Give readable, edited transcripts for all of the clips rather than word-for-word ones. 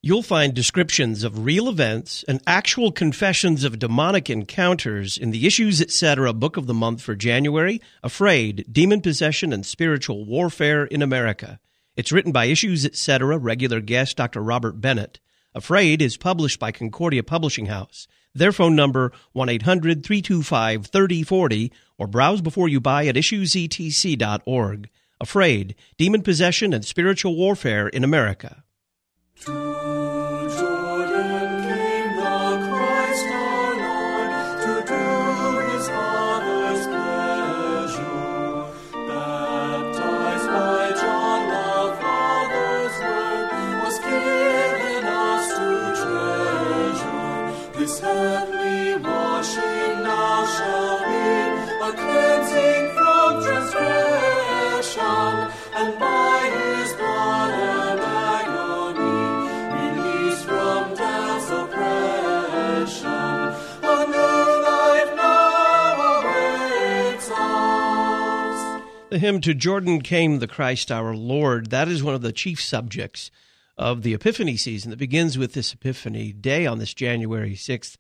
You'll find descriptions of real events and actual confessions of demonic encounters in the Issues Etc. Book of the Month for January, Afraid, Demon Possession and Spiritual Warfare in America. It's written by Issues Etc. regular guest Dr. Robert Bennett. Afraid is published by Concordia Publishing House. Their phone number, 1-800-325-3040, or browse before you buy at issuesetc.org. Afraid, Demon Possession and Spiritual Warfare in America. This heavenly washing now shall be a cleansing from transgression, and by his blood and agony, release from death's oppression. A new life now awaits us. The hymn "To Jordan Came the Christ Our Lord," that is one of the chief subjects of the Epiphany season that begins with this Epiphany Day on this January 6th,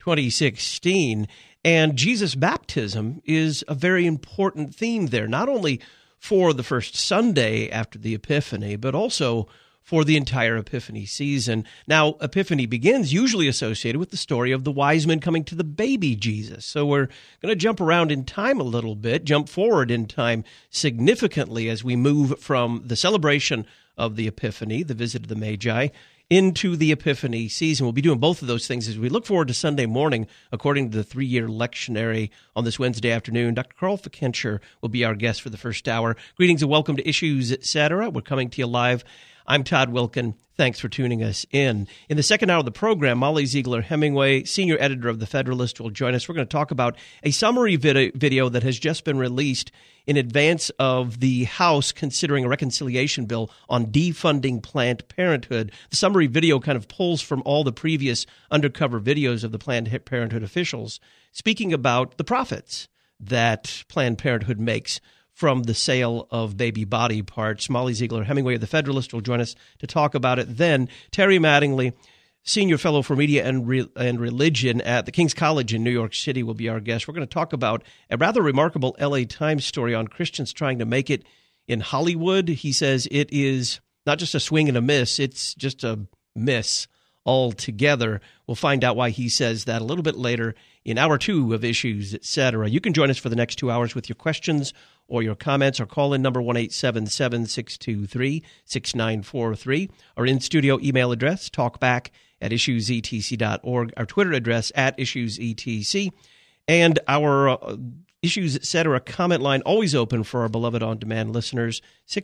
2016. And Jesus' baptism is a very important theme there, not only for the first Sunday after the Epiphany, but also for the entire Epiphany season. Now, Epiphany begins usually associated with the story of the wise men coming to the baby Jesus. So we're going to jump around in time a little bit, jump forward in time significantly as we move from the celebration of the Epiphany, the visit of the Magi, into the Epiphany season. We'll be doing both of those things as we look forward to Sunday morning, according to the 3-year lectionary on this Wednesday afternoon. Dr. Carl Fickenscher will be our guest for the first hour. Greetings and welcome to Issues Etc. We're coming to you live. I'm Todd Wilkin. Thanks for tuning us in. In the second hour of the program, Molly Ziegler-Hemingway, senior editor of The Federalist, will join us. We're going to talk about a summary video that has just been released in advance of the House considering a reconciliation bill on defunding Planned Parenthood. The summary video kind of pulls from all the previous undercover videos of the Planned Parenthood officials speaking about the profits that Planned Parenthood makes from the sale of baby body parts. Molly Ziegler-Hemingway of The Federalist will join us to talk about it then. Terry Mattingly, Senior Fellow for Media and Religion at the King's College in New York City, will be our guest. We're going to talk about a rather remarkable L.A. Times story on Christians trying to make it in Hollywood. He says it is not just a swing and a miss, it's just a miss altogether. We'll find out why he says that a little bit later in Hour 2 of Issues, Etc. You can join us for the next 2 hours with your questions or your comments. Our call-in number, 1-877-623-6943. Our in-studio email address, talkback@issuesetc.org. Our Twitter address, @issuesetc. And our Issues Etc. comment line, always open for our beloved on-demand listeners,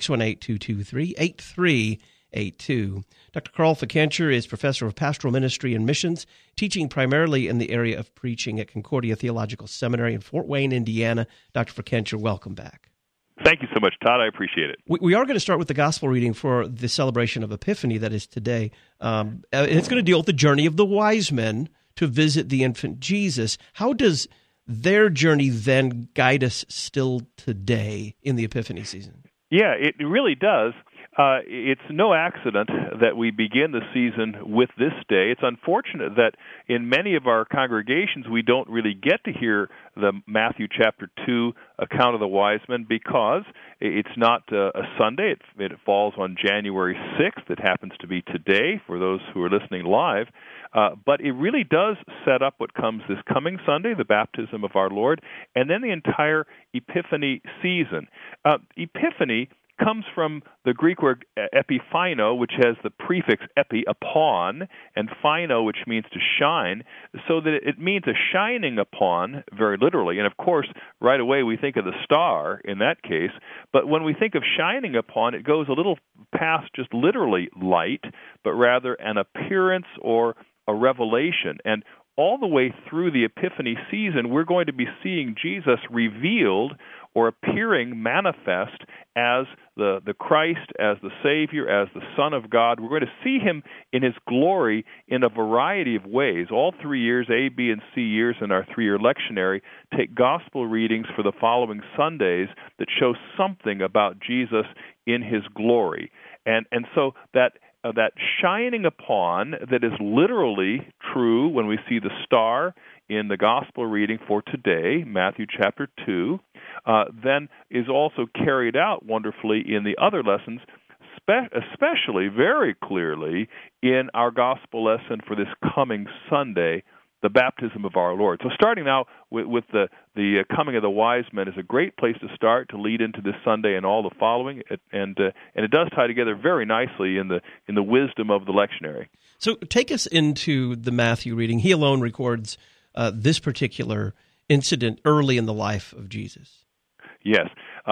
618-223-8382. Dr. Carl Fickenscher is professor of pastoral ministry and missions, teaching primarily in the area of preaching at Concordia Theological Seminary in Fort Wayne, Indiana. Dr. Fickenscher, welcome back. Thank you so much, Todd. I appreciate it. We are going to start with the gospel reading for the celebration of Epiphany that is today. And it's going to deal with the journey of the wise men to visit the infant Jesus. How does their journey then guide us still today in the Epiphany season? Yeah, it really does. It's no accident that we begin the season with this day. It's unfortunate that in many of our congregations we don't really get to hear the Matthew chapter 2 account of the wise men because it's not a Sunday. It falls on January 6th. It happens to be today for those who are listening live. But it really does set up what comes this coming Sunday, the baptism of our Lord, and then the entire Epiphany season. Epiphany comes from the Greek word epiphino, which has the prefix epi, upon, and phino, which means to shine, so that it means a shining upon, very literally. And of course, right away we think of the star in that case, but when we think of shining upon, it goes a little past just literally light, but rather an appearance or a revelation. And all the way through the Epiphany season, we're going to be seeing Jesus revealed or appearing manifest as the Christ, as the Savior, as the Son of God. We're going to see him in his glory in a variety of ways. All 3 years, A, B, and C years in our 3-year lectionary, take gospel readings for the following Sundays that show something about Jesus in his glory. And so that that shining upon that is literally true when we see the star in the gospel reading for today, Matthew chapter 2, then is also carried out wonderfully in the other lessons, especially very clearly in our gospel lesson for this coming Sunday, the baptism of our Lord. So starting now with the coming of the wise men is a great place to start to lead into this Sunday and all the following, and it does tie together very nicely in the wisdom of the lectionary. So take us into the Matthew reading. He alone records this particular incident early in the life of Jesus. Yes,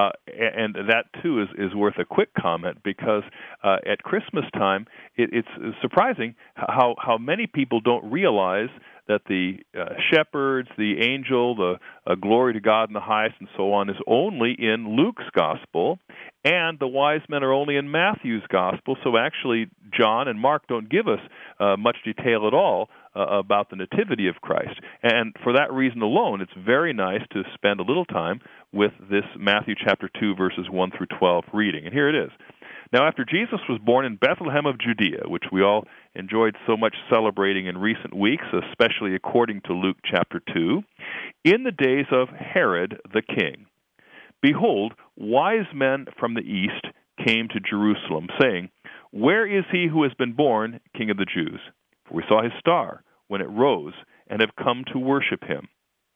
and that too is worth a quick comment, because at Christmas time it's surprising how many people don't realize that the shepherds, the angel, the glory to God in the highest, and so on, is only in Luke's gospel, and the wise men are only in Matthew's gospel. So actually, John and Mark don't give us much detail at all about the nativity of Christ. And for that reason alone, it's very nice to spend a little time with this Matthew chapter 2, verses 1 through 12 reading. And here it is. Now, after Jesus was born in Bethlehem of Judea, which we all enjoyed so much celebrating in recent weeks, especially according to Luke chapter 2, in the days of Herod the king, behold, wise men from the east came to Jerusalem, saying, "Where is he who has been born King of the Jews? For we saw his star when it rose, and have come to worship him."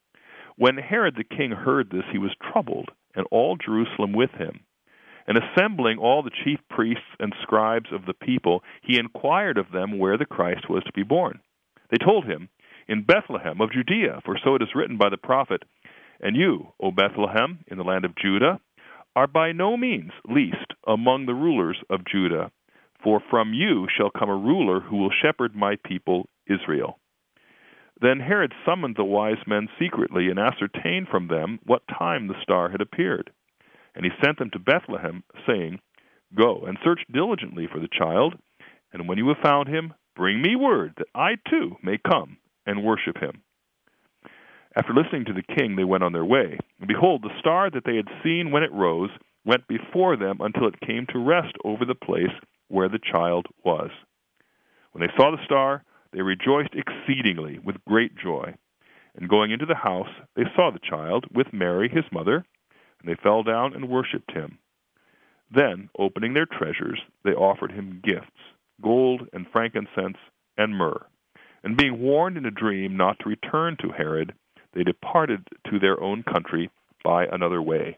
When Herod the king heard this, he was troubled, and all Jerusalem with him. And assembling all the chief priests and scribes of the people, he inquired of them where the Christ was to be born. They told him, "In Bethlehem of Judea, for so it is written by the prophet, and you, O Bethlehem, in the land of Judah, are by no means least among the rulers of Judah, for from you shall come a ruler who will shepherd my people Israel." Then Herod summoned the wise men secretly and ascertained from them what time the star had appeared. And he sent them to Bethlehem, saying, "Go and search diligently for the child, and when you have found him, bring me word that I too may come and worship him." After listening to the king, they went on their way. And behold, the star that they had seen when it rose went before them until it came to rest over the place where the child was. When they saw the star, they rejoiced exceedingly with great joy. And going into the house, they saw the child with Mary his mother, and they fell down and worshipped him. Then, opening their treasures, they offered him gifts, gold and frankincense and myrrh. And being warned in a dream not to return to Herod, they departed to their own country by another way.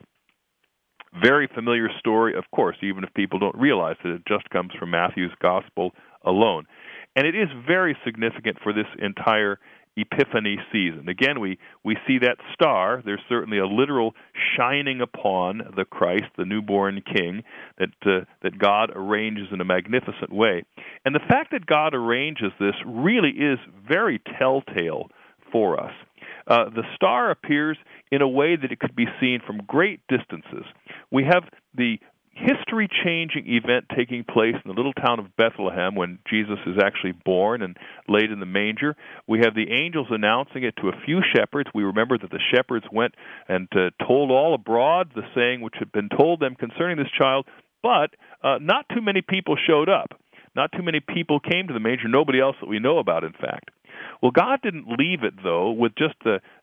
Very familiar story, of course, even if people don't realize that it just comes from Matthew's gospel alone. And it is very significant for this entire Epiphany season. Again, we see that star. There's certainly a literal shining upon the Christ, the newborn King, that God arranges in a magnificent way. And the fact that God arranges this really is very telltale for us. The star appears in a way that it could be seen from great distances. We have the history-changing event taking place in the little town of Bethlehem when Jesus is actually born and laid in the manger. We have the angels announcing it to a few shepherds. We remember that the shepherds went and told all abroad the saying which had been told them concerning this child, but not too many people showed up. Not too many people came to the manger, nobody else that we know about, in fact. Well, God didn't leave it, though, with just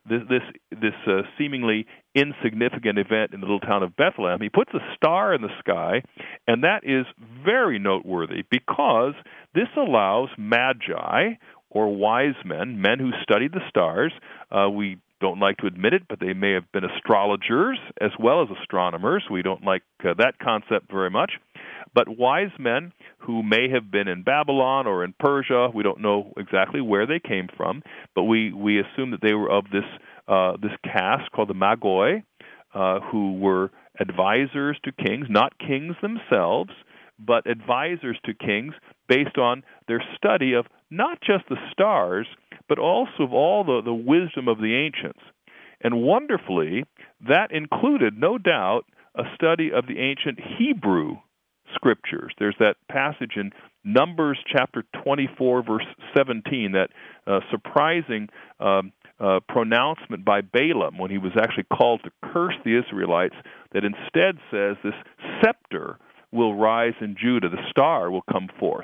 this seemingly insignificant event in the little town of Bethlehem. He puts a star in the sky, and that is very noteworthy because this allows magi, or wise men, men who studied the stars. We don't like to admit it, but they may have been astrologers as well as astronomers. We don't like that concept very much. But wise men who may have been in Babylon or in Persia, we don't know exactly where they came from, but we assume that they were of this caste called the Magoi, who were advisors to kings, not kings themselves, but advisors to kings based on their study of not just the stars, but also of all the wisdom of the ancients. And wonderfully, that included, no doubt, a study of the ancient Hebrew Scriptures. There's that passage in Numbers chapter 24, verse 17, that surprising pronouncement by Balaam when he was actually called to curse the Israelites, that instead says this scepter will rise in Judah, the star will come forth.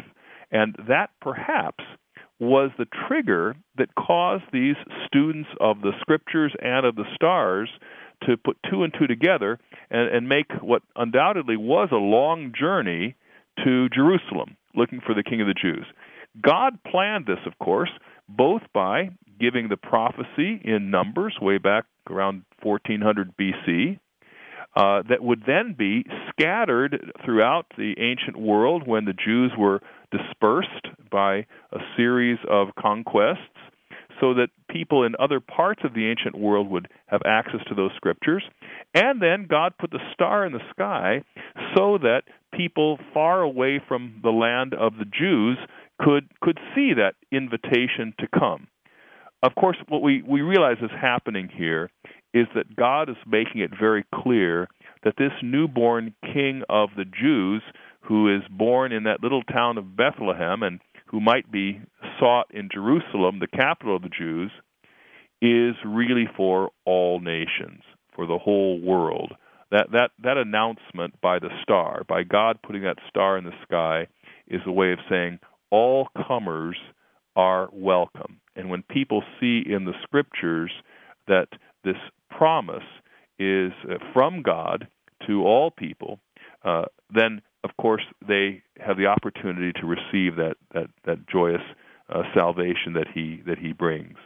And that perhaps was the trigger that caused these students of the Scriptures and of the stars to put two and two together and make what undoubtedly was a long journey to Jerusalem, looking for the King of the Jews. God planned this, of course, both by giving the prophecy in Numbers way back around 1400 BC, that would then be scattered throughout the ancient world when the Jews were dispersed by a series of conquests, so that people in other parts of the ancient world would have access to those Scriptures. And then God put the star in the sky so that people far away from the land of the Jews could see that invitation to come. Of course, what we realize is happening here is that God is making it very clear that this newborn King of the Jews, who is born in that little town of Bethlehem and who might be sought in Jerusalem, the capital of the Jews, is really for all nations, for the whole world. That announcement by the star, by God putting that star in the sky, is a way of saying all comers are welcome. And when people see in the Scriptures that this promise is from God to all people, then, of course, they have the opportunity to receive that joyous salvation that he brings.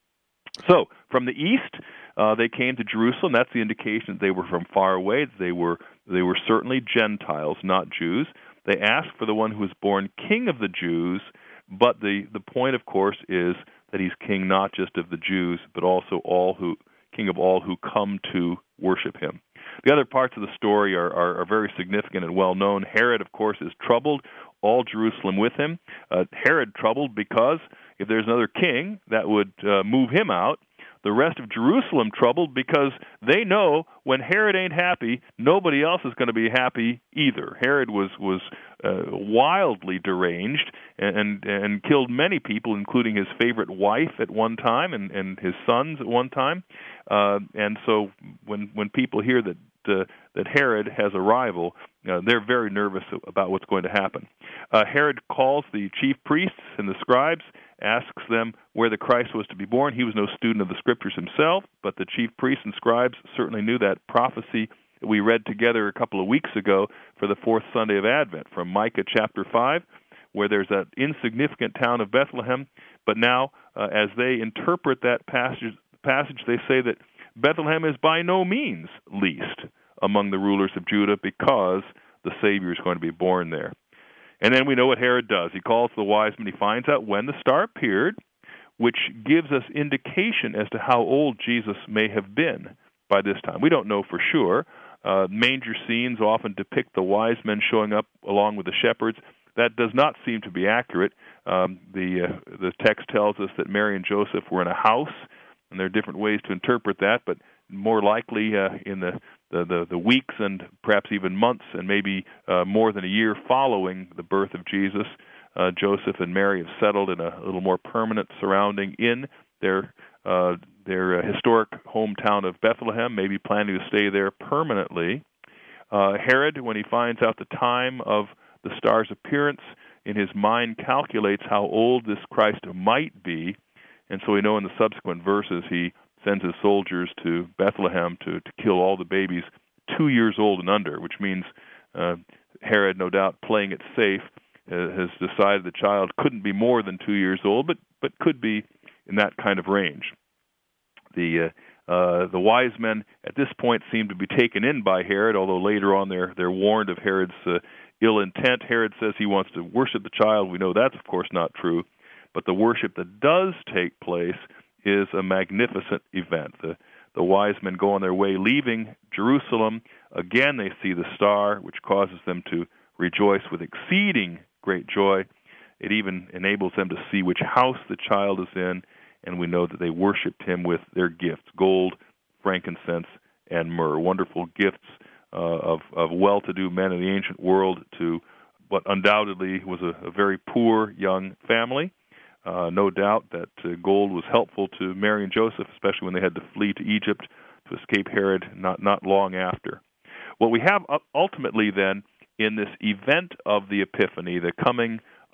So, from the east, they came to Jerusalem. That's the indication that they were from far away. They were certainly Gentiles, not Jews. They asked for the one who was born King of the Jews, but the point, of course, is that he's king not just of the Jews, but also king of all who come to worship him. The other parts of the story are very significant and well known. Herod, of course, is troubled, all Jerusalem with him. Herod troubled because if there's another king, that would move him out. The rest of Jerusalem troubled because they know when Herod ain't happy, nobody else is going to be happy either. Herod was wildly deranged and killed many people, including his favorite wife at one time and his sons at one time. And so when people hear that Herod has a rival, they're very nervous about what's going to happen. Herod calls the chief priests and the scribes, asks them where the Christ was to be born. He was no student of the Scriptures himself, but the chief priests and scribes certainly knew that prophecy that we read together a couple of weeks ago for the fourth Sunday of Advent from Micah chapter 5, where there's that insignificant town of Bethlehem. But now, as they interpret that passage, they say that Bethlehem is by no means least among the rulers of Judah because the Savior is going to be born there. And then we know what Herod does. He calls the wise men. He finds out when the star appeared, which gives us indication as to how old Jesus may have been by this time. We don't know for sure. Manger scenes often depict the wise men showing up along with the shepherds. That does not seem to be accurate. The text tells us that Mary and Joseph were in a house, and there are different ways to interpret that, but more likely in the weeks and perhaps even months and maybe more than a year following the birth of Jesus, Joseph and Mary have settled in a little more permanent surrounding in their historic hometown of Bethlehem, maybe planning to stay there permanently. Herod, when he finds out the time of the star's appearance, in his mind calculates how old this Christ might be, and so we know in the subsequent verses he sends his soldiers to Bethlehem to kill all the babies 2 years old and under, which means Herod, no doubt playing it safe, has decided the child couldn't be more than 2 years old, but could be in that kind of range. The wise men at this point seem to be taken in by Herod, although later on they're warned of Herod's ill intent. Herod says he wants to worship the child. We know that's, of course, not true. But the worship that does take place is a magnificent event. The wise men go on their way, leaving Jerusalem. Again, they see the star, which causes them to rejoice with exceeding great joy. It even enables them to see which house the child is in, and we know that they worshipped him with their gifts, gold, frankincense, and myrrh. Wonderful gifts of well-to-do men in the ancient world to what undoubtedly was a very poor young family. No doubt that gold was helpful to Mary and Joseph, especially when they had to flee to Egypt to escape Herod not long after. What we have ultimately then in this event of the Epiphany, the coming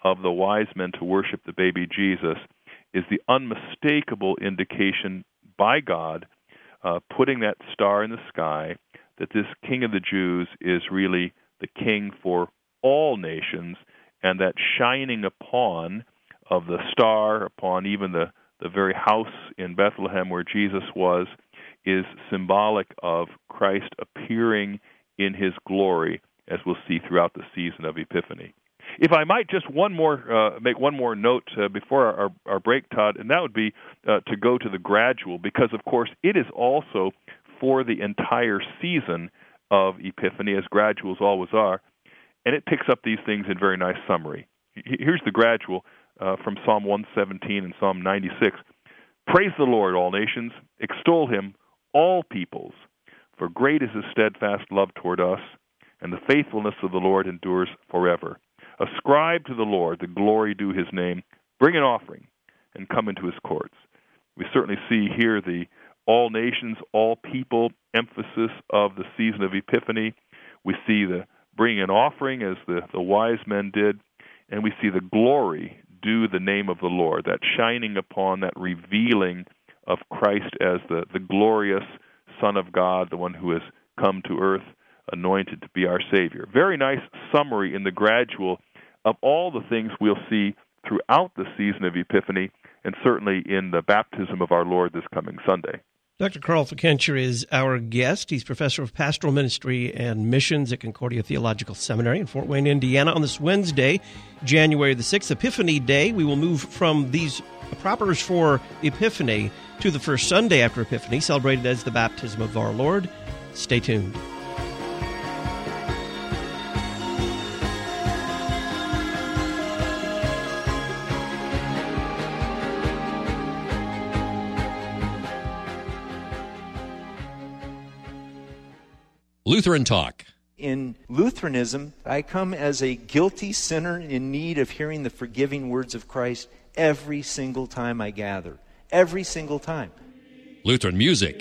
of the wise men to worship the baby Jesus is the unmistakable indication by God, putting that star in the sky, that this King of the Jews is really the king for all nations, and that shining upon of the star upon even the very house in Bethlehem where Jesus was is symbolic of Christ appearing in his glory, as we'll see throughout the season of Epiphany. If I might just make one more note before our break, Todd, and that would be to go to the gradual, because, of course, it is also for the entire season of Epiphany, as graduals always are, and it picks up these things in very nice summary. Here's the gradual from Psalm 117 and Psalm 96. Praise the Lord, all nations. Extol him, all peoples. For great is his steadfast love toward us, and the faithfulness of the Lord endures forever. Ascribe to the Lord the glory due his name. Bring an offering and come into his courts. We certainly see here the all nations, all people emphasis of the season of Epiphany. We see the bringing an offering as the wise men did, and we see the glory due the name of the Lord, that shining upon, that revealing of Christ as the glorious Son of God, the one who has come to earth, anointed to be our Savior. Very nice summary in the gradual of all the things we'll see throughout the season of Epiphany, and certainly in the baptism of our Lord this coming Sunday. Dr. Carl Fickenscher is our guest. He's professor of pastoral ministry and missions at Concordia Theological Seminary in Fort Wayne, Indiana. On this Wednesday, January the 6th, Epiphany Day, we will move from these propers for Epiphany to the first Sunday after Epiphany, celebrated as the baptism of our Lord. Stay tuned. Lutheran Talk. In Lutheranism, I come as a guilty sinner in need of hearing the forgiving words of Christ every single time I gather. Every single time. Lutheran music.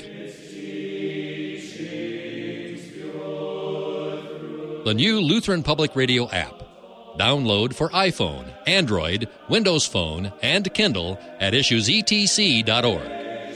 The new Lutheran Public Radio app. Download for iPhone, Android, Windows Phone, and Kindle at issuesetc.org.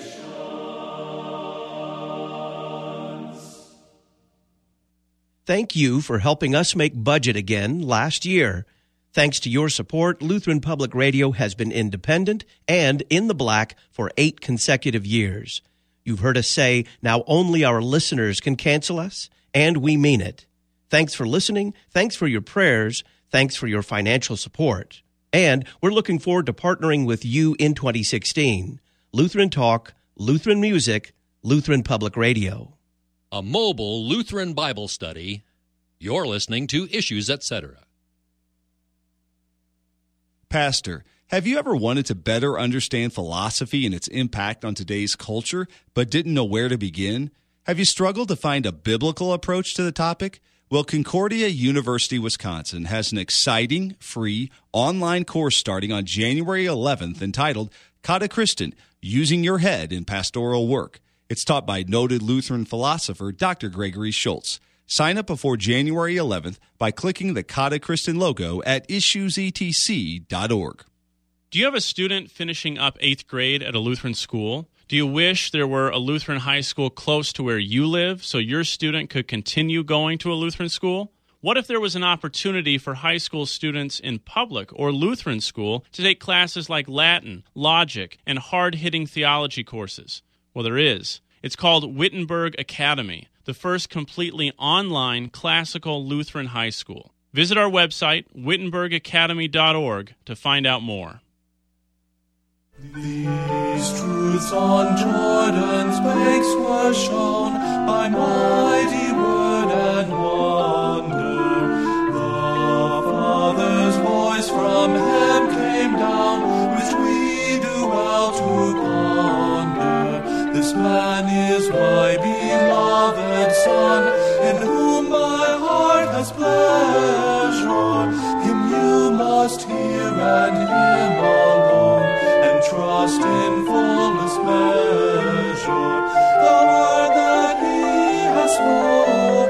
Thank you for helping us make budget again last year. Thanks to your support, Lutheran Public Radio has been independent and in the black for 8 consecutive years. You've heard us say, now only our listeners can cancel us, and we mean it. Thanks for listening. Thanks for your prayers. Thanks for your financial support. And we're looking forward to partnering with you in 2016. Lutheran Talk, Lutheran Music, Lutheran Public Radio. A mobile Lutheran Bible study. You're listening to Issues, Etc. Pastor, have you ever wanted to better understand philosophy and its impact on today's culture, but didn't know where to begin? Have you struggled to find a biblical approach to the topic? Well, Concordia University, Wisconsin has an exciting, free, online course starting on January 11th entitled Catechriston, Using Your Head in Pastoral Work. It's taught by noted Lutheran philosopher Dr. Gregory Schultz. Sign up before January 11th by clicking the Catechriston logo at issuesetc.org. Do you have a student finishing up 8th grade at a Lutheran school? Do you wish there were a Lutheran high school close to where you live so your student could continue going to a Lutheran school? What if there was an opportunity for high school students in public or Lutheran school to take classes like Latin, logic, and hard-hitting theology courses? Well, there is. It's called Wittenberg Academy, the first completely online classical Lutheran high school. Visit our website, wittenbergacademy.org, to find out more. These truths on Jordan's banks were shown by mighty word and wonder. The Father's voice from heaven came down, which we do well to ponder. This man is my beloved Son, in whom my heart has pleasure. Him you must hear and him alone, and trust in fullest measure. The word that he has spoken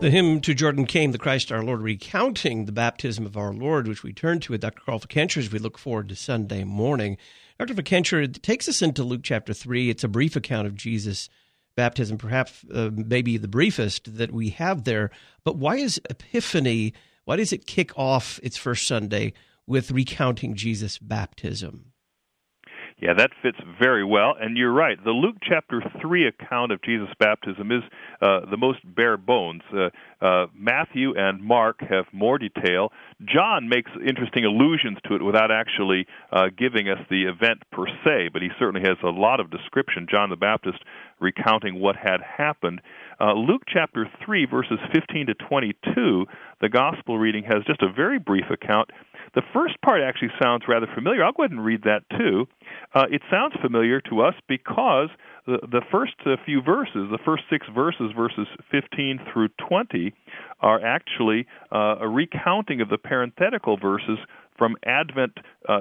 The hymn To Jordan Came the Christ Our Lord, recounting the baptism of our Lord, which we turn to with Dr. Carl Fickenscher as we look forward to Sunday morning. Dr. Fickenscher takes us into Luke chapter 3. It's a brief account of Jesus' baptism, perhaps maybe the briefest that we have there. But why is Epiphany, why does it kick off its first Sunday with recounting Jesus' baptism? Yeah, that fits very well, and you're right. The Luke chapter 3 account of Jesus' baptism is the most bare bones. Matthew and Mark have more detail. John makes interesting allusions to it without actually giving us the event per se, but he certainly has a lot of description, John the Baptist recounting what had happened. Luke chapter 3, verses 15 to 22, the gospel reading has just a very brief account. The first part actually sounds rather familiar. I'll go ahead and read that too. It sounds familiar to us because the first few verses, the first 6 verses, verses 15 through 20, are actually a recounting of the parenthetical verses from Advent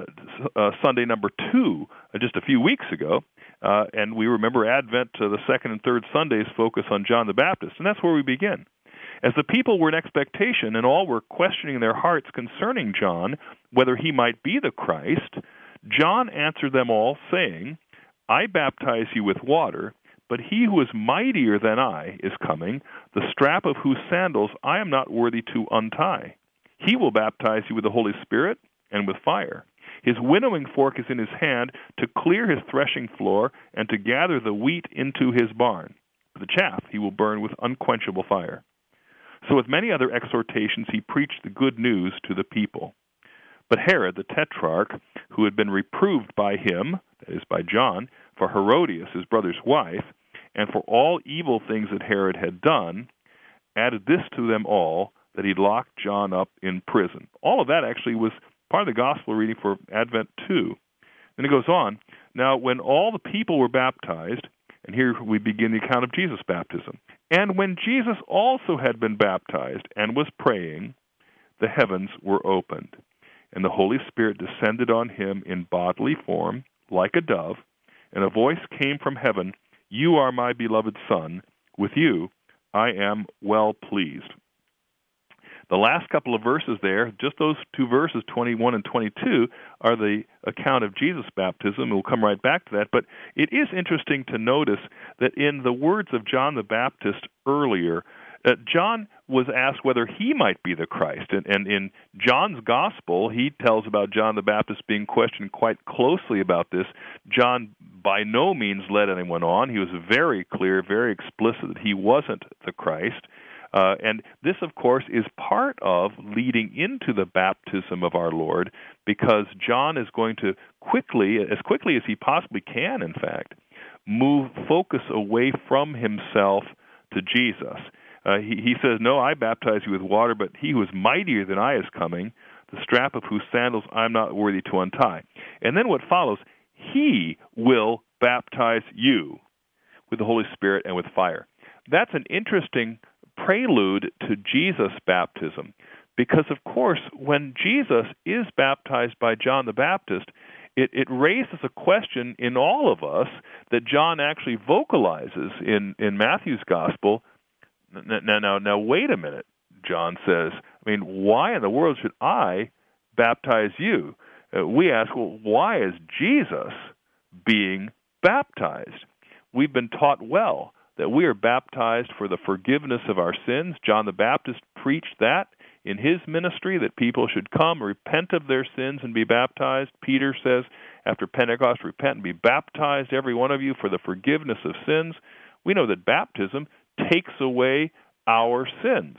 Sunday number 2, just a few weeks ago. And we remember Advent, the second and third Sundays focus on John the Baptist, and that's where we begin. As the people were in expectation, and all were questioning their hearts concerning John, whether he might be the Christ, John answered them all, saying, I baptize you with water, but he who is mightier than I is coming, the strap of whose sandals I am not worthy to untie. He will baptize you with the Holy Spirit and with fire. His winnowing fork is in his hand to clear his threshing floor and to gather the wheat into his barn. The chaff he will burn with unquenchable fire. So with many other exhortations he preached the good news to the people. But Herod the Tetrarch, who had been reproved by him, that is by John, for Herodias, his brother's wife, and for all evil things that Herod had done, added this to them all, that he locked John up in prison. All of that actually was part of the gospel reading for Advent 2. Then it goes on, now when all the people were baptized, and here we begin the account of Jesus' baptism, and when Jesus also had been baptized and was praying, the heavens were opened, and the Holy Spirit descended on him in bodily form, like a dove, and a voice came from heaven, You are my beloved Son, with you I am well pleased. The last couple of verses there, just those 2 verses, 21 and 22, are the account of Jesus' baptism. We'll come right back to that. But it is interesting to notice that in the words of John the Baptist earlier, John was asked whether he might be the Christ. And in John's gospel, he tells about John the Baptist being questioned quite closely about this. John by no means led anyone on. He was very clear, very explicit that he wasn't the Christ. And this, of course, is part of leading into the baptism of our Lord, because John is going to quickly as he possibly can, in fact, move focus away from himself to Jesus. He says, No, I baptize you with water, but he who is mightier than I is coming, the strap of whose sandals I am not worthy to untie. And then what follows, he will baptize you with the Holy Spirit and with fire. That's an interesting prelude to Jesus' baptism, because, of course, when Jesus is baptized by John the Baptist, it raises a question in all of us that John actually vocalizes in Matthew's gospel. Now, wait a minute, John says. I mean, why in the world should I baptize you? We ask, well, why is Jesus being baptized? We've been taught well that we are baptized for the forgiveness of our sins. John the Baptist preached that in his ministry, that people should come, repent of their sins, and be baptized. Peter says, after Pentecost, repent and be baptized, every one of you, for the forgiveness of sins. We know that baptism takes away our sins.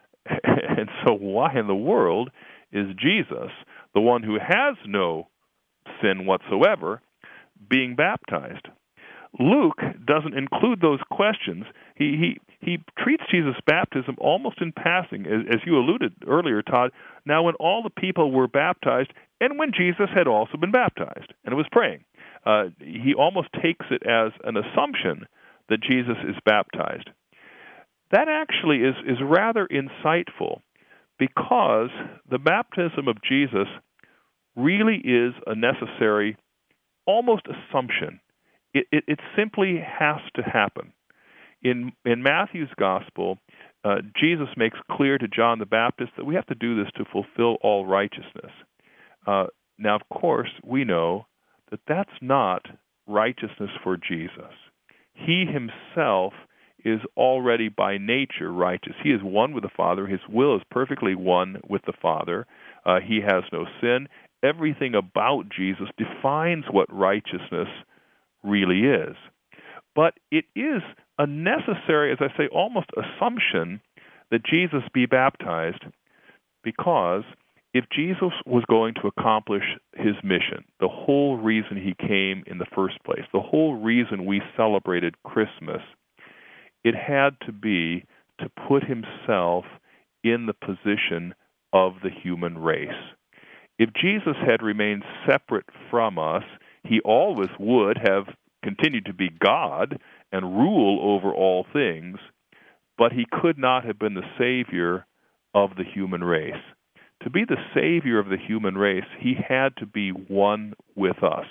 And so why in the world is Jesus, the one who has no sin whatsoever, being baptized? Luke doesn't include those questions. He treats Jesus' baptism almost in passing, as you alluded earlier, Todd. Now, when all the people were baptized, and when Jesus had also been baptized and was praying, he almost takes it as an assumption that Jesus is baptized. That actually is rather insightful, because the baptism of Jesus really is a necessary, almost assumption. It simply has to happen. In Matthew's gospel, Jesus makes clear to John the Baptist that we have to do this to fulfill all righteousness. Now, of course, we know that that's not righteousness for Jesus. He himself is already by nature righteous. He is one with the Father. His will is perfectly one with the Father. He has no sin. Everything about Jesus defines what righteousness really is. But it is a necessary, as I say, almost assumption that Jesus be baptized, because if Jesus was going to accomplish his mission, the whole reason he came in the first place, the whole reason we celebrated Christmas, it had to be to put himself in the position of the human race. If Jesus had remained separate from us, he always would have continued to be God and rule over all things, but he could not have been the Savior of the human race. To be the Savior of the human race, he had to be one with us.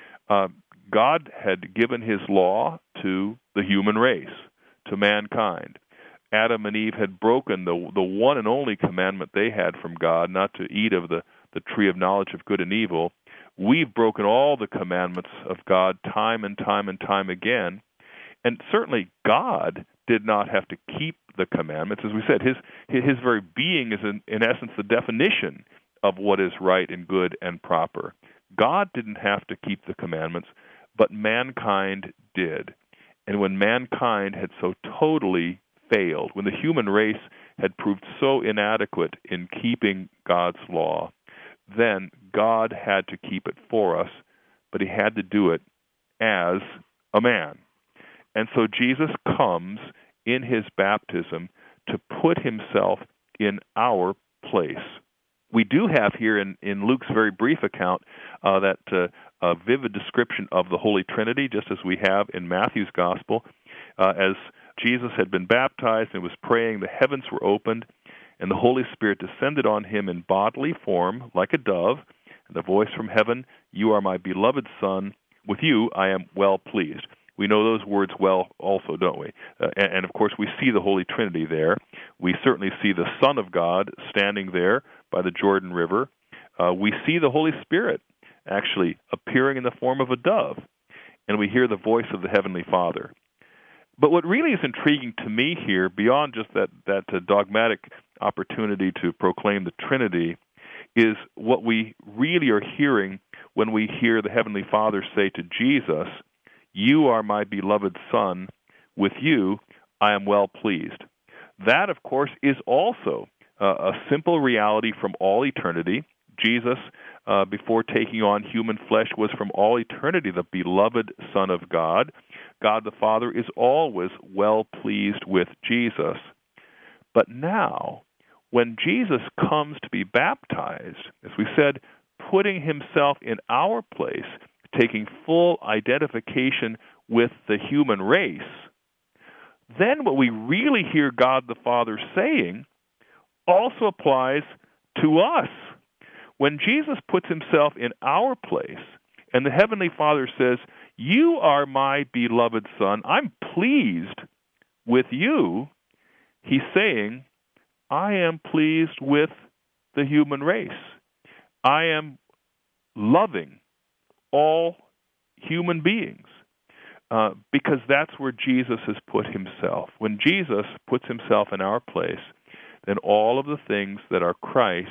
God had given his law to the human race, to mankind. Adam and Eve had broken the one and only commandment they had from God, not to eat of the tree of knowledge of good and evil. We've broken all the commandments of God time and time and time again. And certainly God did not have to keep the commandments. As we said, his very being is in essence the definition of what is right and good and proper. God didn't have to keep the commandments, but mankind did. And when mankind had so totally failed, when the human race had proved so inadequate in keeping God's law, then God had to keep it for us, but he had to do it as a man. And so Jesus comes in his baptism to put himself in our place. We do have here in Luke's very brief account that vivid description of the Holy Trinity, just as we have in Matthew's Gospel. As Jesus had been baptized and was praying, the heavens were opened, and the Holy Spirit descended on him in bodily form, like a dove, and the voice from heaven, "You are my beloved Son, with you I am well pleased." We know those words well also, don't we? And of course, we see the Holy Trinity there. We certainly see the Son of God standing there by the Jordan River. We see the Holy Spirit actually appearing in the form of a dove, and we hear the voice of the Heavenly Father. But what really is intriguing to me here, beyond just that dogmatic opportunity to proclaim the Trinity, is what we really are hearing when we hear the Heavenly Father say to Jesus, "You are my beloved Son, with you I am well pleased." That, of course, is also a simple reality from all eternity. Jesus, before taking on human flesh, was from all eternity the beloved Son of God. God the Father is always well pleased with Jesus. But now, when Jesus comes to be baptized, as we said, putting himself in our place, taking full identification with the human race, then what we really hear God the Father saying also applies to us. When Jesus puts himself in our place, and the Heavenly Father says, "You are my beloved Son, I'm pleased with you," he's saying, I am pleased with the human race. I am loving all human beings, because that's where Jesus has put himself. When Jesus puts himself in our place, then all of the things that are Christ's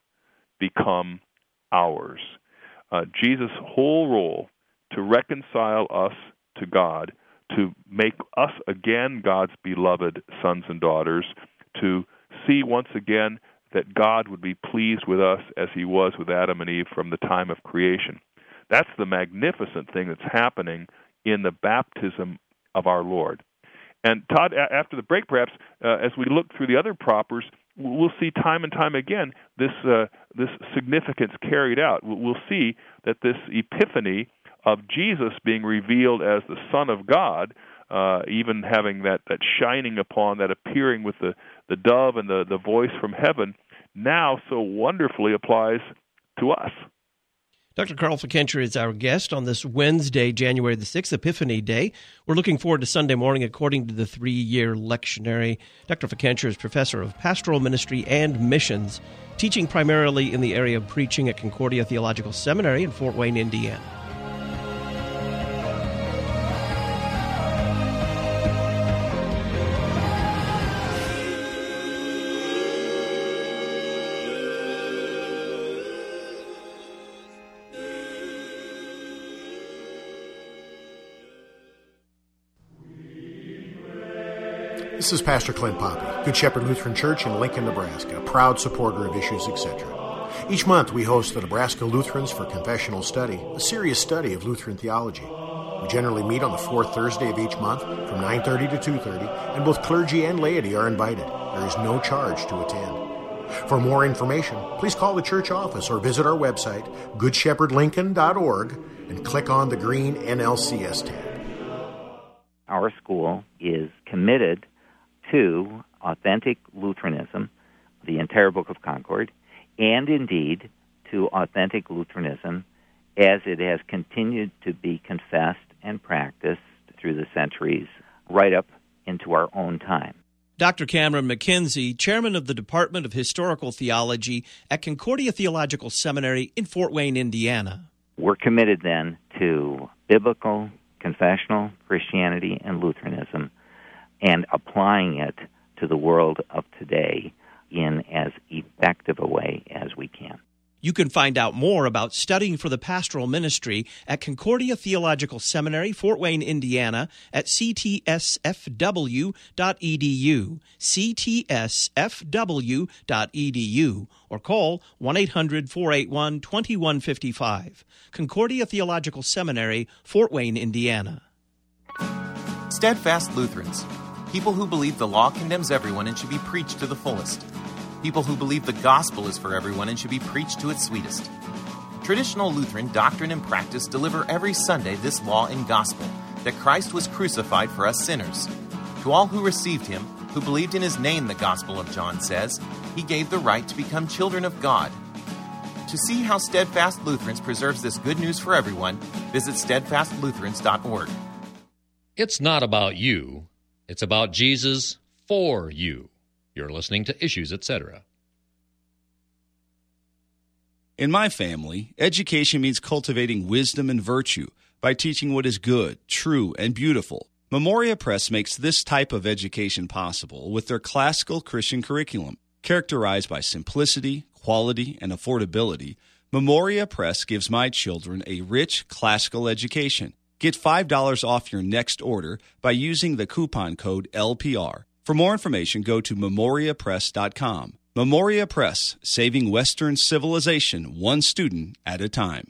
become ours. Jesus' whole role to reconcile us to God, to make us again God's beloved sons and daughters, to see once again that God would be pleased with us as he was with Adam and Eve from the time of creation. That's the magnificent thing that's happening in the baptism of our Lord. And Todd, after the break, perhaps, as we look through the other propers, we'll see time and time again this significance carried out. We'll see that this epiphany of Jesus being revealed as the Son of God, even having that shining upon, that appearing with the dove and the voice from heaven, now so wonderfully applies to us. Dr. Carl Fikencher is our guest on this Wednesday, January the 6th, Epiphany Day. We're looking forward to Sunday morning according to the 3-year lectionary. Dr. Fikencher is professor of pastoral ministry and missions, teaching primarily in the area of preaching at Concordia Theological Seminary in Fort Wayne, Indiana. This is Pastor Clint Poppy, Good Shepherd Lutheran Church in Lincoln, Nebraska, a proud supporter of Issues, etc. Each month we host the Nebraska Lutherans for Confessional Study, a serious study of Lutheran theology. We generally meet on the fourth Thursday of each month from 9:30 to 2:30, and both clergy and laity are invited. There is no charge to attend. For more information, please call the church office or visit our website, goodshepherdlincoln.org, and click on the green NLCS tab. Our school is committed to authentic Lutheranism, the entire Book of Concord, and indeed to authentic Lutheranism as it has continued to be confessed and practiced through the centuries, right up into our own time. Dr. Cameron McKenzie, chairman of the Department of Historical Theology at Concordia Theological Seminary in Fort Wayne, Indiana. We're committed then to biblical, confessional Christianity and Lutheranism, and applying it to the world of today in as effective a way as we can. You can find out more about studying for the pastoral ministry at Concordia Theological Seminary, Fort Wayne, Indiana, at ctsfw.edu, ctsfw.edu, or call 1-800-481-2155. Concordia Theological Seminary, Fort Wayne, Indiana. Steadfast Lutherans, people who believe the law condemns everyone and should be preached to the fullest. People who believe the gospel is for everyone and should be preached to its sweetest. Traditional Lutheran doctrine and practice deliver every Sunday this law and gospel, that Christ was crucified for us sinners. To all who received him, who believed in his name, the Gospel of John says, he gave the right to become children of God. To see how Steadfast Lutherans preserves this good news for everyone, visit steadfastlutherans.org. It's not about you. It's about Jesus for you. You're listening to Issues, etc. In my family, education means cultivating wisdom and virtue by teaching what is good, true, and beautiful. Memoria Press makes this type of education possible with their classical Christian curriculum. Characterized by simplicity, quality, and affordability, Memoria Press gives my children a rich classical education. Get $5 off your next order by using the coupon code LPR. For more information, go to memoriapress.com. Memoria Press, saving Western civilization one student at a time.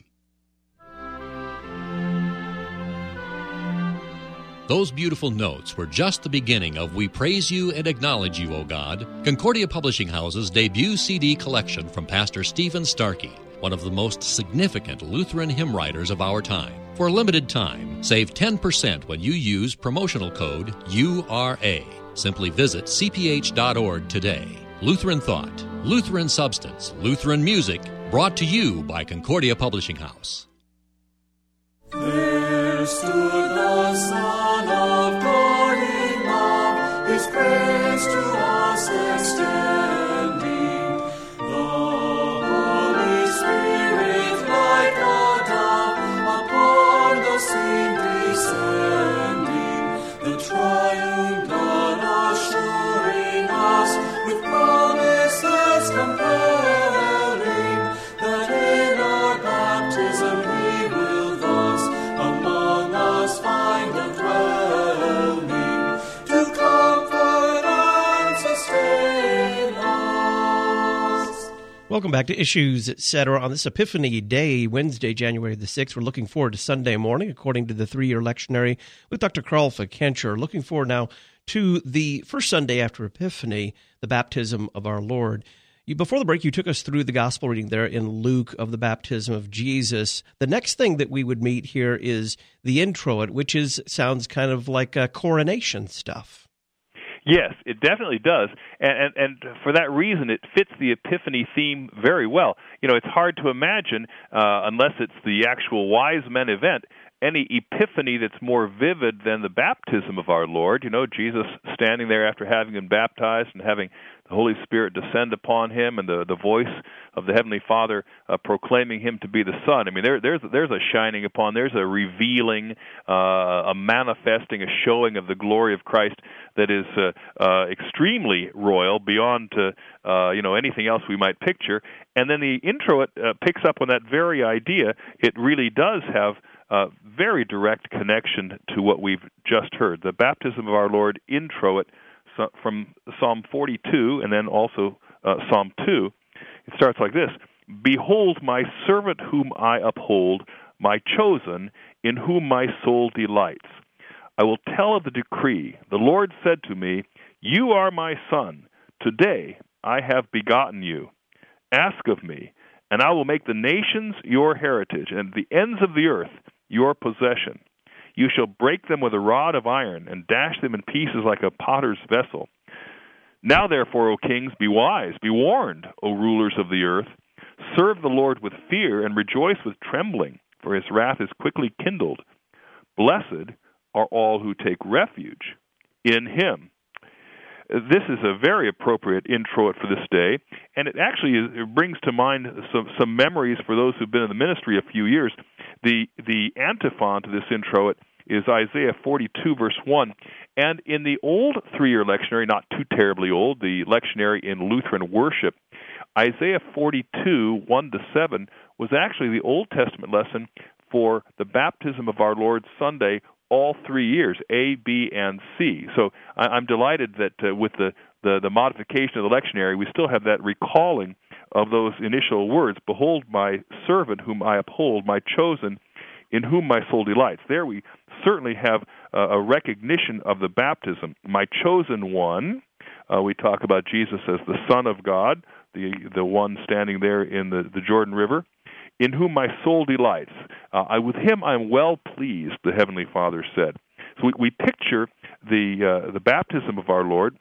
Those beautiful notes were just the beginning of We Praise You and Acknowledge You, O God, Concordia Publishing House's debut CD collection from Pastor Stephen Starkey, one of the most significant Lutheran hymn writers of our time. For a limited time, save 10% when you use promotional code URA. Simply visit cph.org today. Lutheran Thought, Lutheran Substance, Lutheran Music, brought to you by Concordia Publishing House. There stood the Son of God in love, his praise to us extending. The Holy Spirit like a dove upon the scene descending, the triune God assuring us with promises compelling, that in our baptism he will thus among us find a dwelling, to comfort and sustain us. Welcome back to Issues, etc. On this Epiphany Day, Wednesday, January the 6th. We're looking forward to Sunday morning, according to the 3-year lectionary with Dr. Carl Fikencher. Looking forward now to the first Sunday after Epiphany, the baptism of our Lord. Before the break, you took us through the gospel reading there in Luke of the baptism of Jesus. The next thing that we would meet here is the introit, which sounds kind of like coronation stuff. Yes, it definitely does, and for that reason, it fits the Epiphany theme very well. You know, it's hard to imagine, unless it's the actual wise men event, any epiphany that's more vivid than the baptism of our Lord. You know, Jesus standing there after having been baptized and having the Holy Spirit descend upon him, and the voice of the Heavenly Father proclaiming him to be the Son. I mean, there's a shining upon, there's a revealing, a manifesting, a showing of the glory of Christ that is extremely royal, beyond anything else we might picture. And then the introit picks up on that very idea. It really does have a very direct connection to what we've just heard. The baptism of our Lord introit from Psalm 42 and then also Psalm 2. It starts like this: "Behold my servant whom I uphold, my chosen, in whom my soul delights. I will tell of the decree. The Lord said to me, You are my son. Today I have begotten you. Ask of me, and I will make the nations your heritage, and the ends of the earth your possession. You shall break them with a rod of iron, and dash them in pieces like a potter's vessel. Now therefore, O kings, be wise, be warned, O rulers of the earth. Serve the Lord with fear, and rejoice with trembling, for his wrath is quickly kindled. Blessed are all who take refuge in him." This is a very appropriate introit for this day, and it actually it brings to mind some memories for those who've been in the ministry a few years. The antiphon to this introit is Isaiah 42, verse 1. And in the old 3-year lectionary, not too terribly old, the lectionary in Lutheran worship, Isaiah 42, 1-7, was actually the Old Testament lesson for the baptism of our Lord Sunday, all 3 years, A, B, and C. So I'm delighted that with the modification of the lectionary, we still have that recalling of those initial words: "Behold my servant whom I uphold, my chosen, in whom my soul delights." There we certainly have a recognition of the baptism. My chosen one, we talk about Jesus as the Son of God, the one standing there in the Jordan River, in whom my soul delights. With him I am well pleased, the Heavenly Father said. So we picture the baptism of our Lord,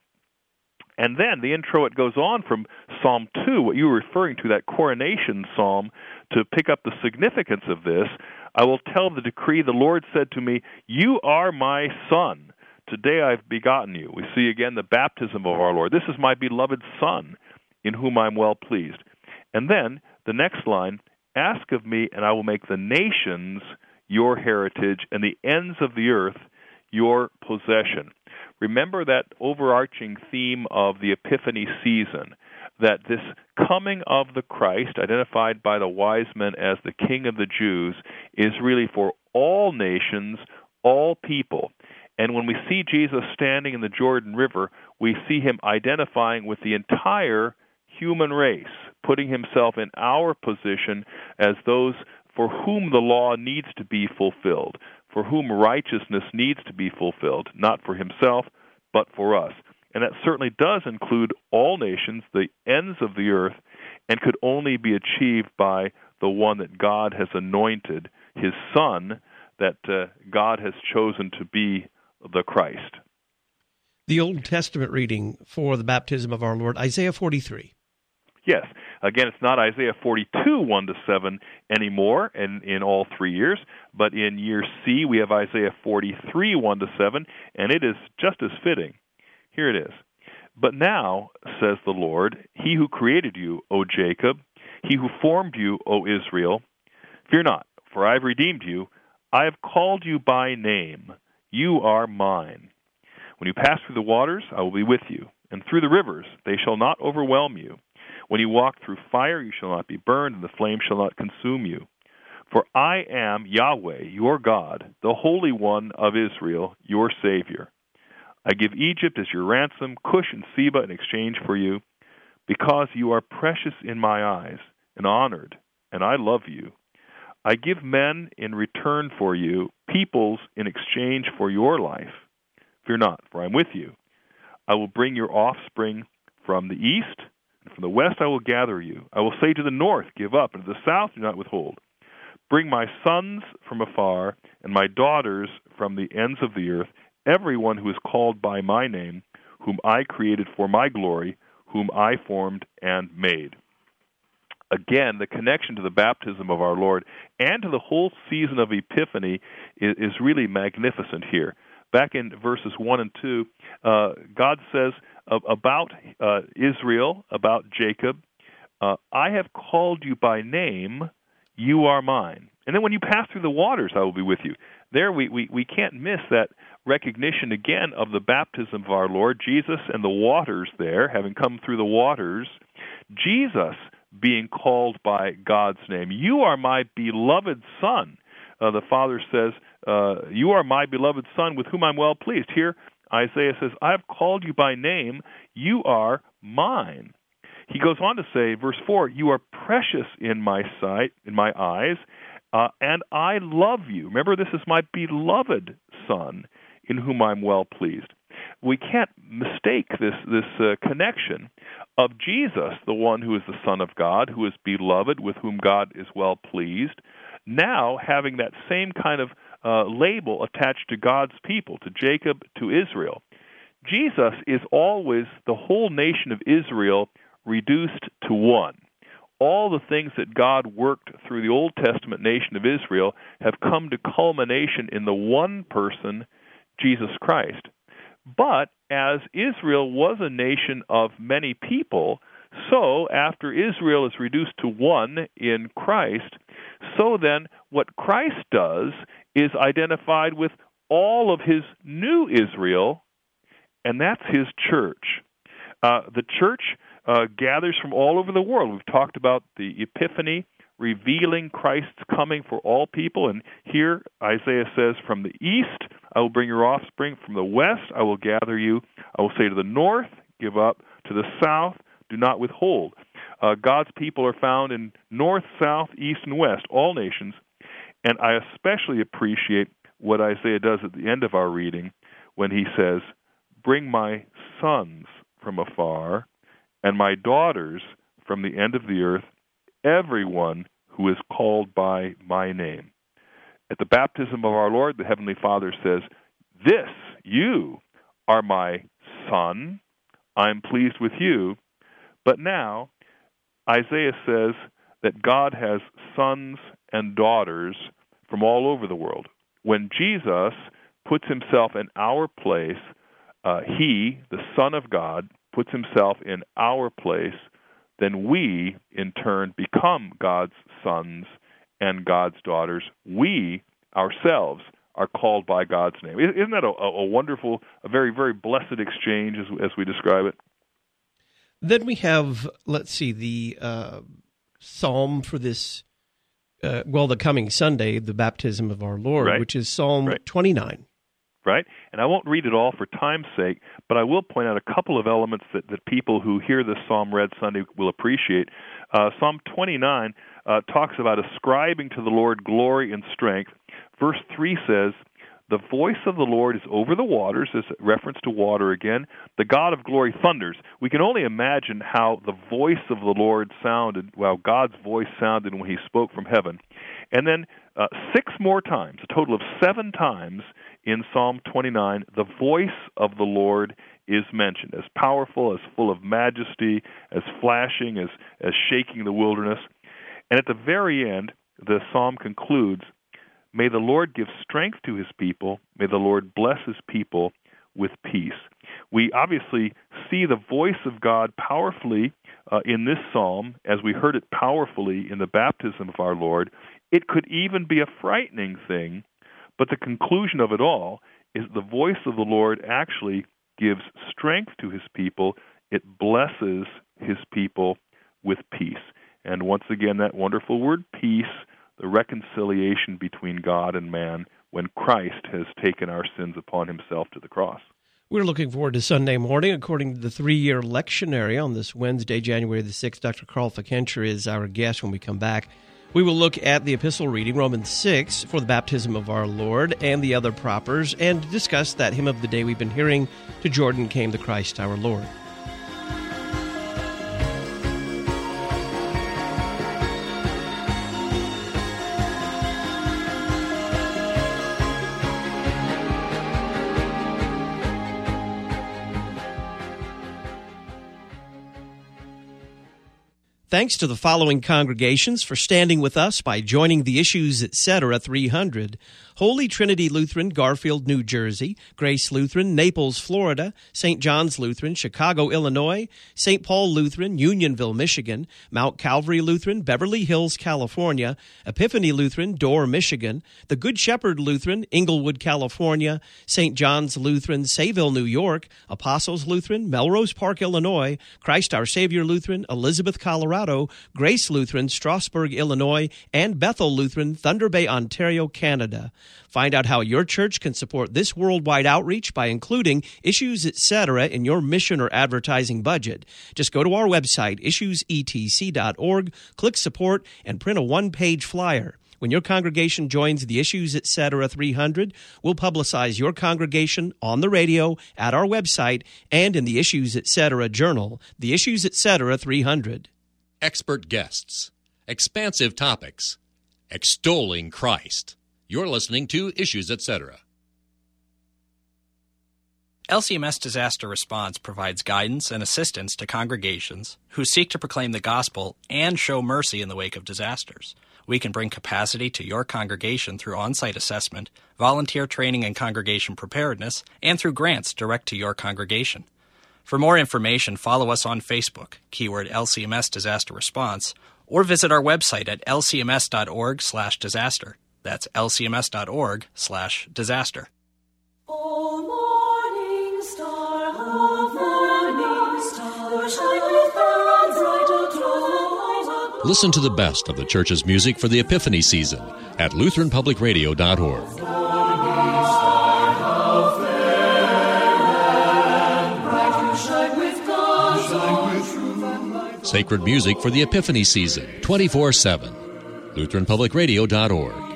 and then the introit goes on from Psalm 2, what you were referring to, that coronation psalm, to pick up the significance of this. "I will tell the decree, the Lord said to me, You are my son. Today I've begotten you." We see again the baptism of our Lord. This is my beloved Son, in whom I am well pleased. And then the next line: "Ask of me, and I will make the nations your heritage, and the ends of the earth your possession." Remember that overarching theme of the Epiphany season, that this coming of the Christ, identified by the wise men as the King of the Jews, is really for all nations, all people. And when we see Jesus standing in the Jordan River, we see him identifying with the entire human race, putting himself in our position as those for whom the law needs to be fulfilled, for whom righteousness needs to be fulfilled, not for himself, but for us. And that certainly does include all nations, the ends of the earth, and could only be achieved by the one that God has anointed, his Son, that God has chosen to be the Christ. The Old Testament reading for the baptism of our Lord, Isaiah 43. Yes. Again, it's not Isaiah 42, 1-7 anymore in all 3 years, but in year C we have Isaiah 43, 1-7, and it is just as fitting. Here it is. "But now, says the Lord, he who created you, O Jacob, he who formed you, O Israel, fear not, for I have redeemed you. I have called you by name. You are mine. When you pass through the waters, I will be with you, and through the rivers, they shall not overwhelm you. When you walk through fire, you shall not be burned, and the flame shall not consume you. For I am Yahweh, your God, the Holy One of Israel, your Savior. I give Egypt as your ransom, Cush and Seba in exchange for you, because you are precious in my eyes and honored, and I love you. I give men in return for you, peoples in exchange for your life. Fear not, for I am with you. I will bring your offspring from the east, and from the west I will gather you. I will say to the north, give up, and to the south, do not withhold. Bring my sons from afar, and my daughters from the ends of the earth, everyone who is called by my name, whom I created for my glory, whom I formed and made. Again, the connection to the baptism of our Lord and to the whole season of Epiphany is really magnificent here. Back in verses 1 and 2, God says about Israel, about Jacob, I have called you by name, you are mine. And then when you pass through the waters, I will be with you. There we can't miss that recognition again of the baptism of our Lord Jesus and the waters there, having come through the waters. Jesus being called by God's name. You are my beloved Son. The Father says, you are my beloved Son with whom I'm well pleased. Here, Isaiah says, I have called you by name. You are mine. He goes on to say, verse 4, you are precious in my sight, in my eyes, and I love you. Remember, this is my beloved Son in whom I'm well pleased. We can't mistake this connection of Jesus, the one who is the Son of God, who is beloved, with whom God is well pleased, now having that same kind of label attached to God's people, to Jacob, to Israel. Jesus is always the whole nation of Israel reduced to one. All the things that God worked through the Old Testament nation of Israel have come to culmination in the one person, Jesus Christ. But as Israel was a nation of many people, so after Israel is reduced to one in Christ, so then what Christ does is identified with all of his new Israel, and that's his church. The church gathers from all over the world. We've talked about the Epiphany, revealing Christ's coming for all people. And here Isaiah says, from the east I will bring your offspring, from the west I will gather you. I will say to the north, give up, to the south, do not withhold. God's people are found in north, south, east, and west, all nations. And I especially appreciate what Isaiah does at the end of our reading when he says, bring my sons from afar and my daughters from the end of the earth, everyone who is called by my name. At the baptism of our Lord, the Heavenly Father says, this, you are my son. I am pleased with you. But now, Isaiah says that God has sons and daughters from all over the world. When Jesus puts himself in our place, he, the Son of God, puts himself in our place, then we, in turn, become God's sons and God's daughters. We, ourselves, are called by God's name. Isn't that a wonderful, a very, very blessed exchange as we describe it? Then we have, let's see, the psalm for this, the coming Sunday, the baptism of our Lord, right, which is Psalm right. 29. Right? And I won't read it all for time's sake, but I will point out a couple of elements that people who hear this psalm read Sunday will appreciate. Psalm 29 talks about ascribing to the Lord glory and strength. Verse 3 says, the voice of the Lord is over the waters, as a reference to water again. The God of glory thunders. We can only imagine how the voice of the Lord sounded, God's voice sounded when he spoke from heaven. And then 6 more times, a total of 7 times in Psalm 29, the voice of the Lord is mentioned, as powerful, as full of majesty, as flashing, as shaking the wilderness. And at the very end, the psalm concludes, may the Lord give strength to his people. May the Lord bless his people with peace. We obviously see the voice of God powerfully in this psalm, as we heard it powerfully in the baptism of our Lord. It could even be a frightening thing, but the conclusion of it all is the voice of the Lord actually gives strength to his people. It blesses his people with peace. And once again, that wonderful word, peace, the reconciliation between God and man when Christ has taken our sins upon himself to the cross. We're looking forward to Sunday morning. According to the 3-year lectionary on this Wednesday, January the 6th, Dr. Carl Fikentra is our guest when we come back. We will look at the epistle reading, Romans 6, for the baptism of our Lord and the other propers, and discuss that hymn of the day we've been hearing, To Jordan Came the Christ our Lord. Thanks to the following congregations for standing with us by joining the Issues Etc. 300. Holy Trinity Lutheran, Garfield, New Jersey; Grace Lutheran, Naples, Florida; St. John's Lutheran, Chicago, Illinois; St. Paul Lutheran, Unionville, Michigan; Mount Calvary Lutheran, Beverly Hills, California; Epiphany Lutheran, Dorr, Michigan; the Good Shepherd Lutheran, Inglewood, California; St. John's Lutheran, Sayville, New York; Apostles Lutheran, Melrose Park, Illinois; Christ Our Savior Lutheran, Elizabeth, Colorado; Grace Lutheran, Strasburg, Illinois; and Bethel Lutheran, Thunder Bay, Ontario, Canada. Find out how your church can support this worldwide outreach by including Issues Etc. in your mission or advertising budget. Just go to our website, issuesetc.org, click Support, and print a one-page flyer. When your congregation joins the Issues Etc. 300, we'll publicize your congregation on the radio, at our website, and in the Issues Etc. Journal, the Issues Etc. 300. Expert guests, expansive topics, extolling Christ. You're listening to Issues Etc. LCMS Disaster Response provides guidance and assistance to congregations who seek to proclaim the gospel and show mercy in the wake of disasters. We can bring capacity to your congregation through on-site assessment, volunteer training and congregation preparedness, and through grants direct to your congregation. For more information, follow us on Facebook, keyword LCMS Disaster Response, or visit our website at lcms.org/disaster. That's lcms.org/disaster. O morning star of morning star, shine with the brighter glow. Listen to the best of the church's music for the Epiphany season at LutheranPublicRadio.org. Sacred music for the Epiphany season, 24/7. LutheranPublicRadio.org.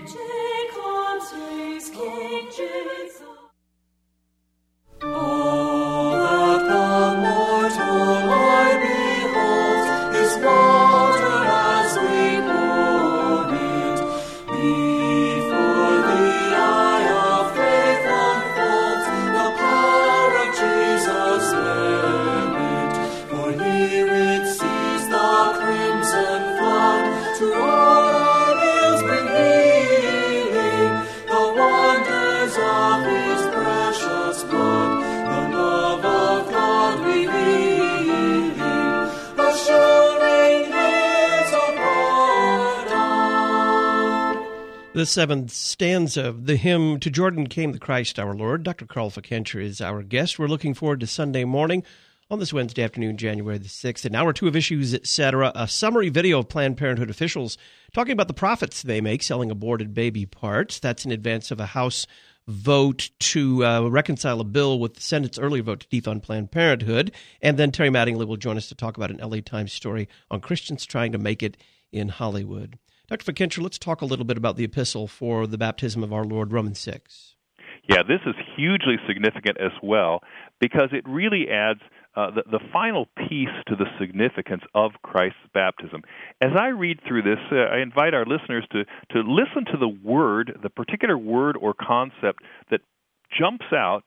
The seventh stanza of the hymn, To Jordan Came the Christ Our Lord. Dr. Carl Fickenscher is our guest. We're looking forward to Sunday morning on this Wednesday afternoon, January the 6th. In hour 2 of Issues, Etc., a summary video of Planned Parenthood officials talking about the profits they make selling aborted baby parts. That's in advance of a House vote to reconcile a bill with the Senate's earlier vote to defund Planned Parenthood. And then Terry Mattingly will join us to talk about an LA Times story on Christians trying to make it in Hollywood. Dr. Fickenscher, let's talk a little bit about the epistle for the baptism of our Lord, Romans 6. Yeah, this is hugely significant as well because it really adds the final piece to the significance of Christ's baptism. As I read through this, I invite our listeners to listen to the word, the particular word or concept that jumps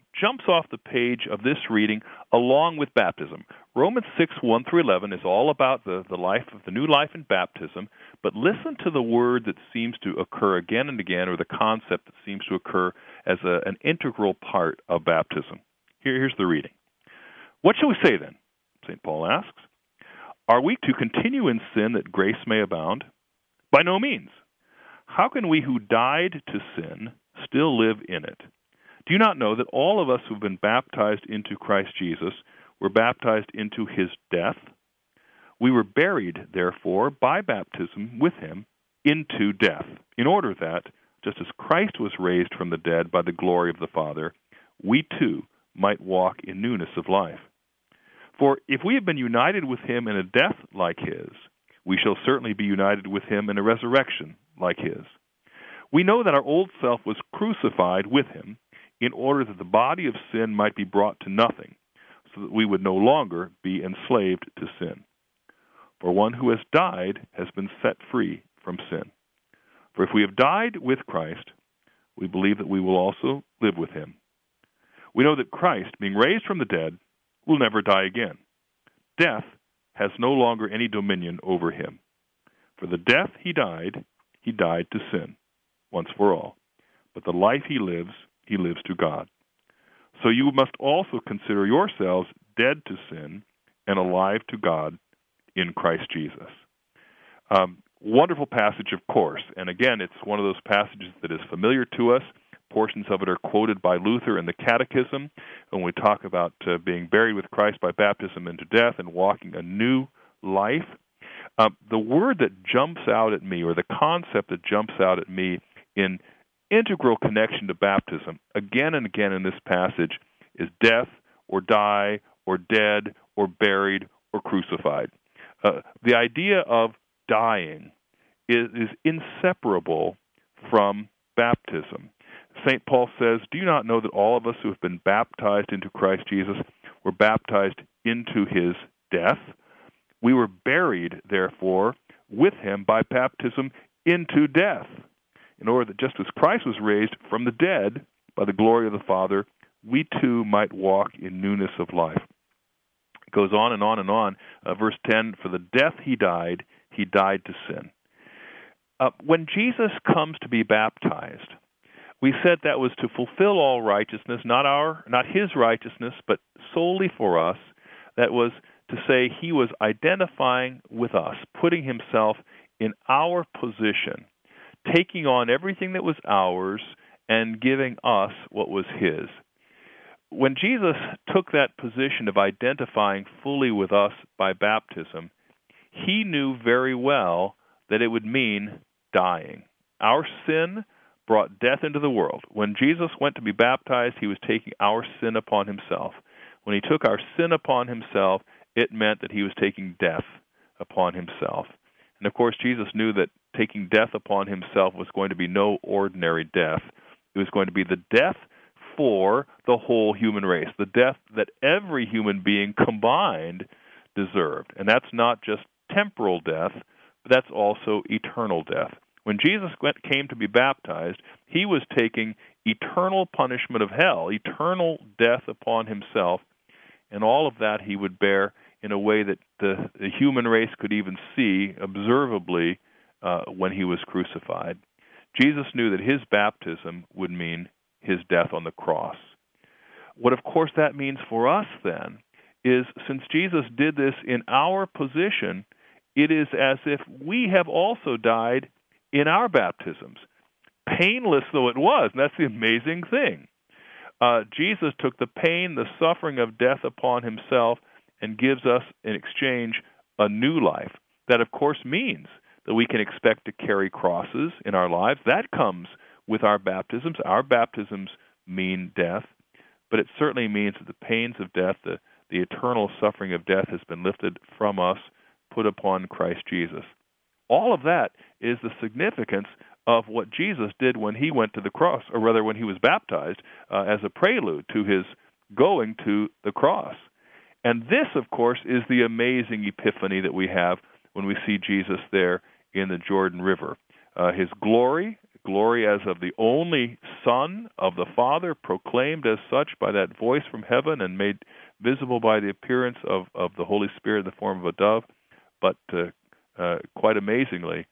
off the page of this reading along with baptism. Romans 6, 1 through 11 is all about the life of the new life in baptism, but listen to the word that seems to occur again and again, or the concept that seems to occur as an integral part of baptism. Here's the reading. What shall we say then? St. Paul asks. Are we to continue in sin that grace may abound? By no means. How can we who died to sin still live in it? Do you not know that all of us who have been baptized into Christ Jesus were baptized into his death? We were buried, therefore, by baptism with him into death, in order that, just as Christ was raised from the dead by the glory of the Father, we too might walk in newness of life. For if we have been united with him in a death like his, we shall certainly be united with him in a resurrection like his. We know that our old self was crucified with him, in order that the body of sin might be brought to nothing, so that we would no longer be enslaved to sin. For one who has died has been set free from sin. For if we have died with Christ, we believe that we will also live with him. We know that Christ, being raised from the dead, will never die again. Death has no longer any dominion over him. For the death he died to sin, once for all. But the life he lives to God. So you must also consider yourselves dead to sin and alive to God in Christ Jesus. Wonderful passage, of course. And again, it's one of those passages that is familiar to us. Portions of it are quoted by Luther in the Catechism when we talk about being buried with Christ by baptism into death and walking a new life. The word that jumps out at me, or the concept that jumps out at me in integral connection to baptism, again and again in this passage, is death, or die, or dead, or buried, or crucified. The idea of dying is inseparable from baptism. St. Paul says, "Do you not know that all of us who have been baptized into Christ Jesus were baptized into his death? We were buried, therefore, with him by baptism into death, in order that just as Christ was raised from the dead by the glory of the Father, we too might walk in newness of life." It goes on and on and on. Verse 10, "For the death he died to sin." When Jesus comes to be baptized, we said that was to fulfill all righteousness, not his righteousness, but solely for us. That was to say he was identifying with us, putting himself in our position, taking on everything that was ours and giving us what was his. When Jesus took that position of identifying fully with us by baptism, he knew very well that it would mean dying. Our sin brought death into the world. When Jesus went to be baptized, he was taking our sin upon himself. When he took our sin upon himself, it meant that he was taking death upon himself. And of course, Jesus knew that taking death upon himself was going to be no ordinary death. It was going to be the death for the whole human race, the death that every human being combined deserved. And that's not just temporal death, but that's also eternal death. When Jesus came to be baptized, he was taking eternal punishment of hell, eternal death upon himself, and all of that he would bear in a way that the human race could even see observably when he was crucified. Jesus knew that his baptism would mean his death on the cross. What, of course, that means for us then is, since Jesus did this in our position, it is as if we have also died in our baptisms, painless though it was. And that's the amazing thing. Jesus took the pain, the suffering of death upon himself and gives us, in exchange, a new life. That, of course, means that we can expect to carry crosses in our lives. That comes with our baptisms. Our baptisms mean death, but it certainly means that the pains of death, the eternal suffering of death, has been lifted from us, put upon Christ Jesus. All of that is the significance of what Jesus did when he went to the cross, or rather when he was baptized, as a prelude to his going to the cross. And this, of course, is the amazing epiphany that we have when we see Jesus there in the Jordan River. His glory as of the only Son of the Father, proclaimed as such by that voice from heaven and made visible by the appearance of the Holy Spirit in the form of a dove, but quite amazingly,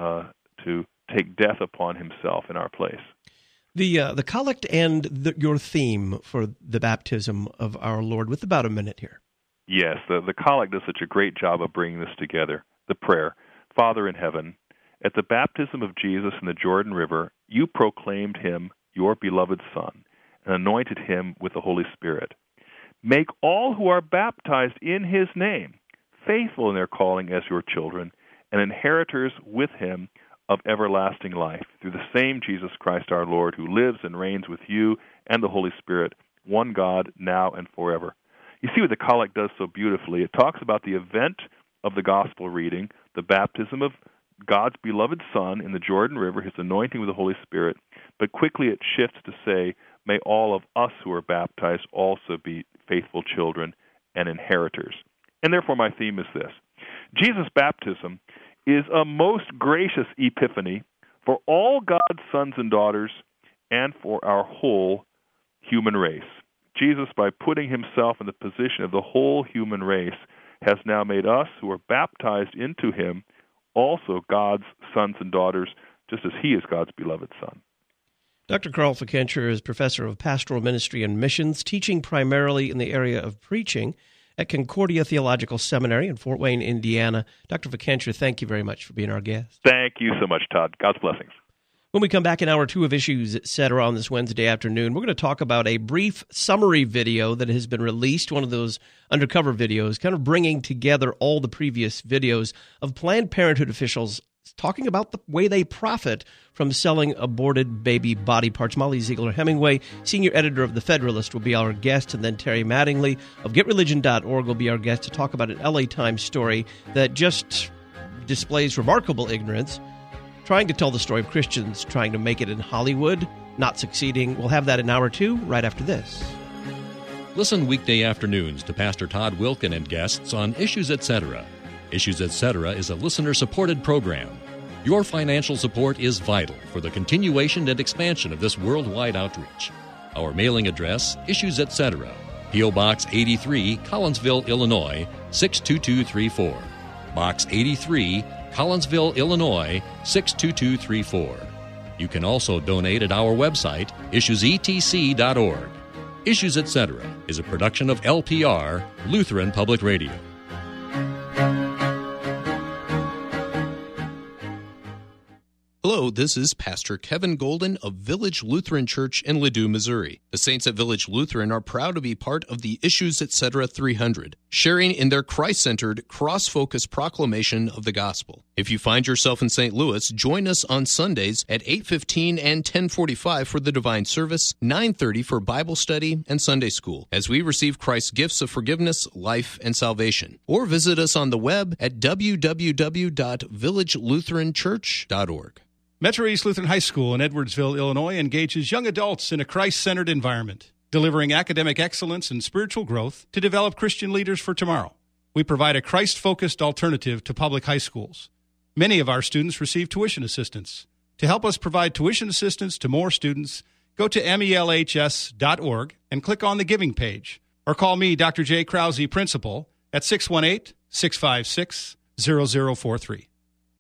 to take death upon himself in our place. The collect and your theme for the baptism of our Lord, with about a minute here. Yes, the collect does such a great job of bringing this together. The prayer, Father in heaven, at the baptism of Jesus in the Jordan River, you proclaimed him your beloved Son and anointed him with the Holy Spirit. Make all who are baptized in his name faithful in their calling as your children and inheritors with him of everlasting life, through the same Jesus Christ our Lord, who lives and reigns with you and the Holy Spirit, one God, now and forever. You see what the collect does so beautifully. It talks about the event of the gospel reading, the baptism of God's beloved Son in the Jordan River, his anointing with the Holy Spirit, but quickly it shifts to say, may all of us who are baptized also be faithful children and inheritors. And therefore my theme is this. Jesus' baptism is a most gracious epiphany for all God's sons and daughters and for our whole human race. Jesus, by putting himself in the position of the whole human race, has now made us who are baptized into him also God's sons and daughters, just as he is God's beloved Son. Dr. Carl Fickenscher is professor of pastoral ministry and missions, teaching primarily in the area of preaching at Concordia Theological Seminary in Fort Wayne, Indiana. Dr. Fickenscher, thank you very much for being our guest. Thank you so much, Todd. God's blessings. When we come back in hour 2 of Issues, Etc. on this Wednesday afternoon, we're going to talk about a brief summary video that has been released, one of those undercover videos, kind of bringing together all the previous videos of Planned Parenthood officials talking about the way they profit from selling aborted baby body parts. Molly Ziegler-Hemingway, senior editor of The Federalist, will be our guest, and then Terry Mattingly of GetReligion.org will be our guest to talk about an LA Times story that just displays remarkable ignorance, trying to tell the story of Christians trying to make it in Hollywood, not succeeding. We'll have that in hour 2 right after this. Listen weekday afternoons to Pastor Todd Wilken and guests on Issues Etc. Issues Etc. is a listener-supported program. Your financial support is vital for the continuation and expansion of this worldwide outreach. Our mailing address, Issues Etc., P.O. Box 83, Collinsville, Illinois, 62234. Box 83, Collinsville, Illinois, 62234. You can also donate at our website, issuesetc.org. Issues Etc. is a production of LPR, Lutheran Public Radio. Hello, this is Pastor Kevin Golden of Village Lutheran Church in Ladue, Missouri. The saints at Village Lutheran are proud to be part of the Issues Etc. 300, sharing in their Christ-centered, cross-focused proclamation of the gospel. If you find yourself in St. Louis, join us on Sundays at 8:15 and 10:45 for the divine service, 9:30 for Bible study and Sunday school, as we receive Christ's gifts of forgiveness, life, and salvation. Or visit us on the web at www.villagelutheranchurch.org. Metro East Lutheran High School in Edwardsville, Illinois, engages young adults in a Christ-centered environment, delivering academic excellence and spiritual growth to develop Christian leaders for tomorrow. We provide a Christ-focused alternative to public high schools. Many of our students receive tuition assistance. To help us provide tuition assistance to more students, go to melhs.org and click on the Giving page, or call me, Dr. J. Krause, Principal, at 618-656-0043.